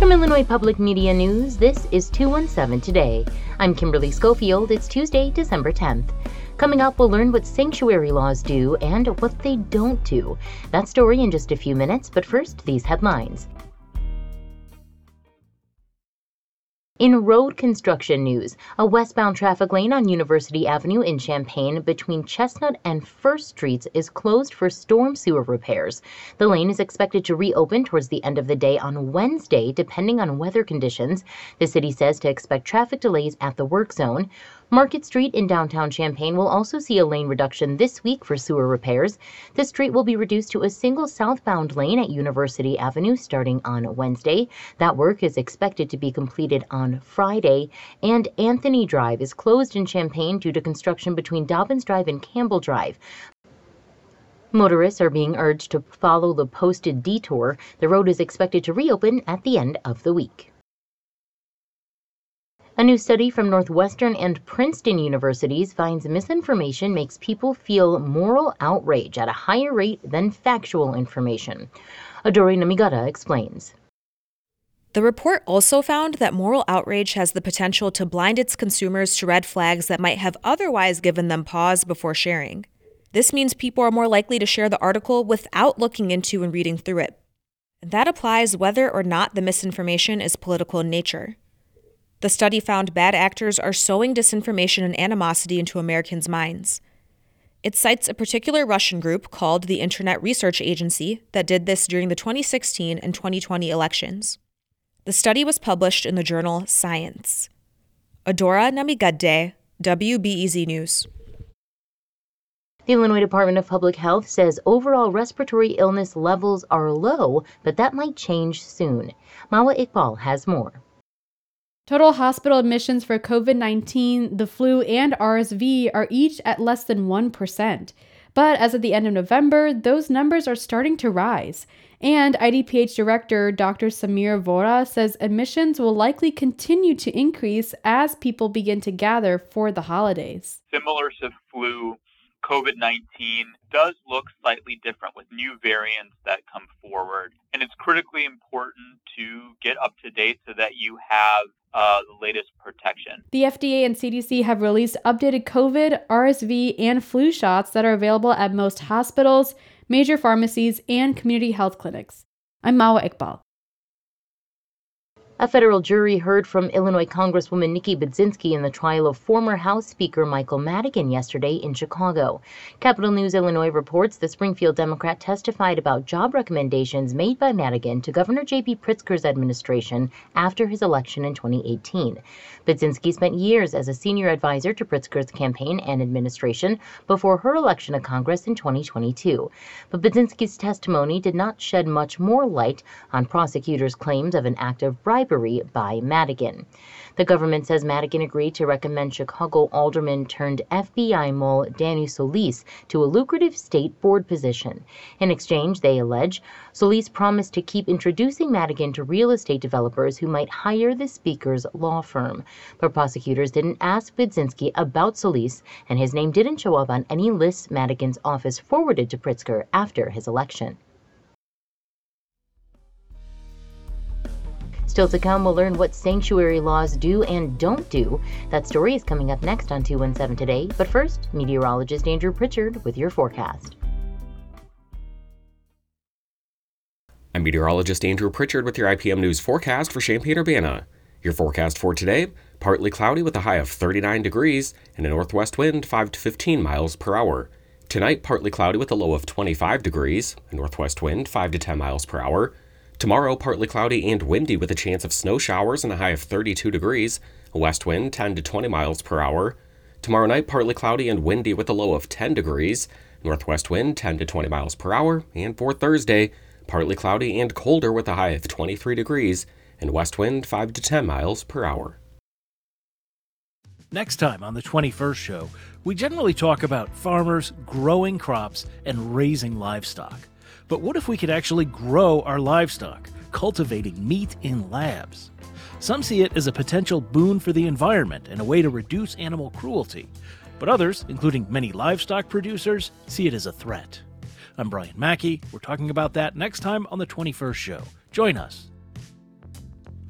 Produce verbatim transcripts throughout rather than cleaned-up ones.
From Illinois Public Media News, this is two one seven Today. I'm Kimberly Schofield. It's Tuesday, December tenth. Coming up, we'll learn what sanctuary laws do and what they don't do. That story in just a few minutes, but first, these headlines. In road construction news, a westbound traffic lane on University Avenue in Champaign between Chestnut and First Streets is closed for storm sewer repairs. The lane is expected to reopen towards the end of the day on Wednesday, depending on weather conditions. The city says to expect traffic delays at the work zone. Market Street in downtown Champaign will also see a lane reduction this week for sewer repairs. The street will be reduced to a single southbound lane at University Avenue starting on Wednesday. That work is expected to be completed on Friday. And Anthony Drive is closed in Champaign due to construction between Dobbins Drive and Campbell Drive. Motorists are being urged to follow the posted detour. The road is expected to reopen at the end of the week. A new study from Northwestern and Princeton universities finds misinformation makes people feel moral outrage at a higher rate than factual information. Adori Namigata explains. The report also found that moral outrage has the potential to blind its consumers to red flags that might have otherwise given them pause before sharing. This means people are more likely to share the article without looking into and reading through it. That applies whether or not the misinformation is political in nature. The study found bad actors are sowing disinformation and animosity into Americans' minds. It cites a particular Russian group called the Internet Research Agency that did this during the twenty sixteen and twenty twenty elections. The study was published in the journal Science. Adora Namigade, W B E Z News. The Illinois Department of Public Health says overall respiratory illness levels are low, but that might change soon. Mawa Iqbal has more. Total hospital admissions for COVID nineteen, the flu, and R S V are each at less than one percent. But as of the end of November, those numbers are starting to rise. And I D P H Director Doctor Samir Vora says admissions will likely continue to increase as people begin to gather for the holidays. Similar to flu, COVID nineteen does look slightly different with new variants that come forward. And it's critically important to get up to date so that you have uh, the latest protection. The F D A and C D C have released updated COVID, R S V, and flu shots that are available at most hospitals, major pharmacies, and community health clinics. I'm Mawa Iqbal. A federal jury heard from Illinois Congresswoman Nikki Budzinski in the trial of former House Speaker Michael Madigan yesterday in Chicago. Capitol News Illinois reports the Springfield Democrat testified about job recommendations made by Madigan to Governor J B Pritzker's administration after his election in twenty eighteen. Budzinski spent years as a senior advisor to Pritzker's campaign and administration before her election to Congress in twenty twenty-two. But Budzinski's testimony did not shed much more light on prosecutors' claims of an act of bribery by Madigan. The government says Madigan agreed to recommend Chicago alderman turned F B I mole Danny Solis to a lucrative state board position. In exchange, they allege, Solis promised to keep introducing Madigan to real estate developers who might hire the speaker's law firm. But prosecutors didn't ask Budzinski about Solis, and his name didn't show up on any lists Madigan's office forwarded to Pritzker after his election. Still to come, we'll learn what sanctuary laws do and don't do. That story is coming up next on two one seven Today. But first, meteorologist Andrew Pritchard with your forecast. I'm meteorologist Andrew Pritchard with your I P M News forecast for Champaign-Urbana. Your forecast for today, partly cloudy with a high of thirty-nine degrees and a northwest wind five to fifteen miles per hour. Tonight, partly cloudy with a low of twenty-five degrees, a northwest wind five to ten miles per hour. Tomorrow, partly cloudy and windy with a chance of snow showers and a high of thirty-two degrees, a west wind ten to twenty miles per hour. Tomorrow night, partly cloudy and windy with a low of ten degrees, northwest wind ten to twenty miles per hour. And for Thursday, partly cloudy and colder with a high of twenty-three degrees and west wind five to ten miles per hour. Next time on the twenty-first show, we generally talk about farmers growing crops and raising livestock. But what if we could actually grow our livestock, cultivating meat in labs? Some see it as a potential boon for the environment and a way to reduce animal cruelty. But others, including many livestock producers, see it as a threat. I'm Brian Mackey. We're talking about that next time on the twenty-first show. Join us.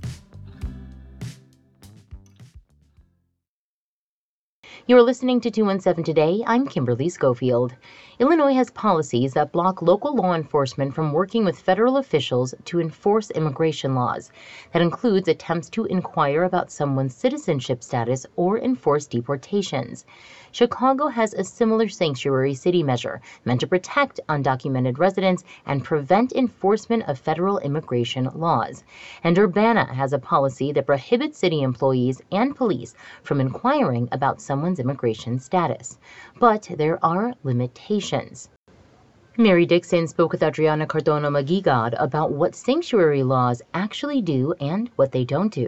You're listening to two one seven Today. I'm Kimberly Schofield. Illinois has policies that block local law enforcement from working with federal officials to enforce immigration laws. That includes attempts to inquire about someone's citizenship status or enforce deportations. Chicago has a similar sanctuary city measure meant to protect undocumented residents and prevent enforcement of federal immigration laws. And Urbana has a policy that prohibits city employees and police from inquiring about someone's immigration status. But there are limitations. Mary Dixon spoke with Adriana Cardona Maguigad about what sanctuary laws actually do and what they don't do.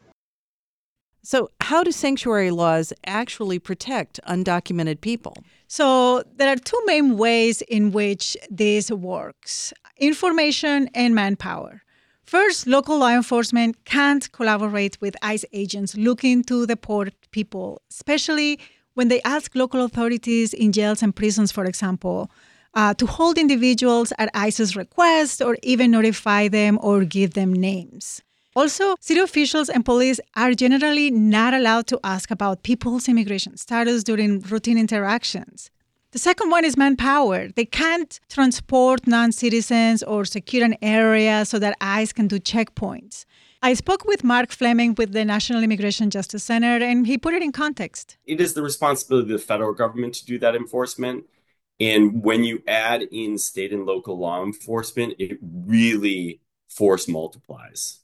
So how do sanctuary laws actually protect undocumented people? So there are two main ways in which this works: information and manpower. First, local law enforcement can't collaborate with ICE agents looking to deport people, especially when they ask local authorities in jails and prisons, for example, uh, to hold individuals at ICE's request or even notify them or give them names. Also, city officials and police are generally not allowed to ask about people's immigration status during routine interactions. The second one is manpower. They can't transport non-citizens or secure an area so that ICE can do checkpoints. I spoke with Mark Fleming with the National Immigration Justice Center, and he put it in context. It is the responsibility of the federal government to do that enforcement. And when you add in state and local law enforcement, it really force multiplies.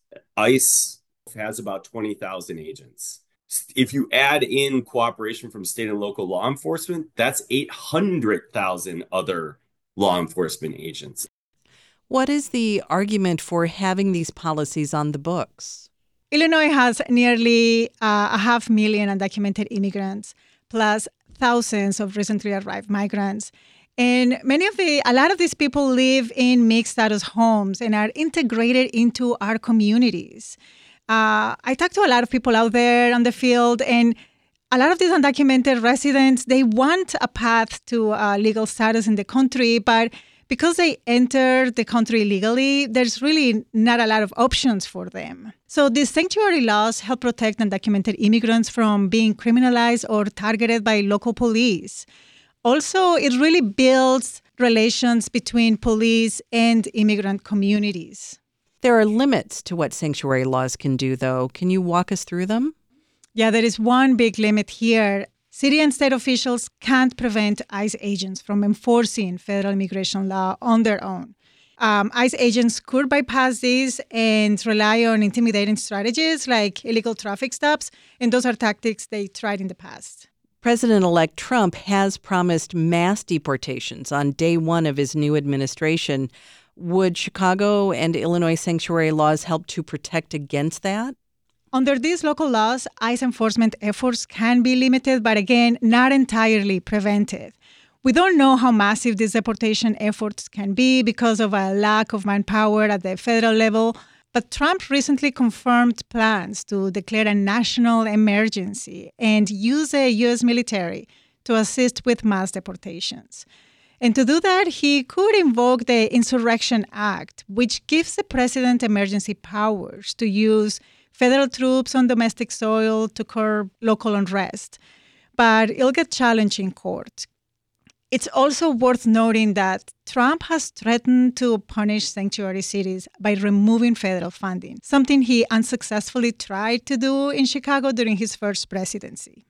ICE has about twenty thousand agents. If you add in cooperation from state and local law enforcement, that's eight hundred thousand other law enforcement agents. What is the argument for having these policies on the books? Illinois has nearly uh, a half million undocumented immigrants, plus thousands of recently arrived migrants. And many of the, a lot of these people live in mixed status homes and are integrated into our communities. Uh, I talked to a lot of people out there on the field, and a lot of these undocumented residents, they want a path to uh, legal status in the country, but because they enter the country legally, there's really not a lot of options for them. So these sanctuary laws help protect undocumented immigrants from being criminalized or targeted by local police. Also, it really builds relations between police and immigrant communities. There are limits to what sanctuary laws can do, though. Can you walk us through them? Yeah, there is one big limit here. City and state officials can't prevent ICE agents from enforcing federal immigration law on their own. Um, ICE agents could bypass these and rely on intimidating strategies like illegal traffic stops, and those are tactics they tried in the past. President-elect Trump has promised mass deportations on day one of his new administration. Would Chicago and Illinois sanctuary laws help to protect against that? Under these local laws, ICE enforcement efforts can be limited, but again, not entirely prevented. We don't know how massive these deportation efforts can be because of a lack of manpower at the federal level. But Trump recently confirmed plans to declare a national emergency and use the U S military to assist with mass deportations. And to do that, he could invoke the Insurrection Act, which gives the president emergency powers to use federal troops on domestic soil to curb local unrest. But it'll get challenged in court. It's also worth noting that Trump has threatened to punish sanctuary cities by removing federal funding, something he unsuccessfully tried to do in Chicago during his first presidency.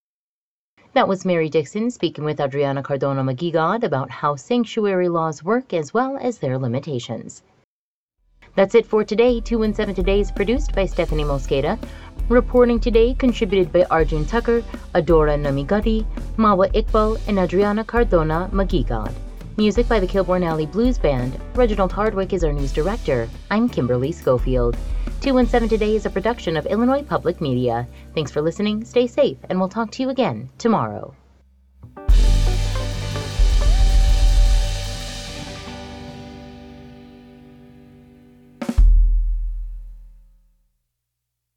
That was Mary Dixon speaking with Adriana Cardona Maguigad about how sanctuary laws work as well as their limitations. That's it for today. two one seven Today is produced by Stephanie Mosqueda. Reporting today contributed by Arjun Tucker, Adora Namigati, Mawa Iqbal, and Adriana Cardona Maguigad. Music by the Kilbourne Alley Blues Band. Reginald Hardwick is our news director. I'm Kimberly Schofield. two one seven Today is a production of Illinois Public Media. Thanks for listening, stay safe, and we'll talk to you again tomorrow.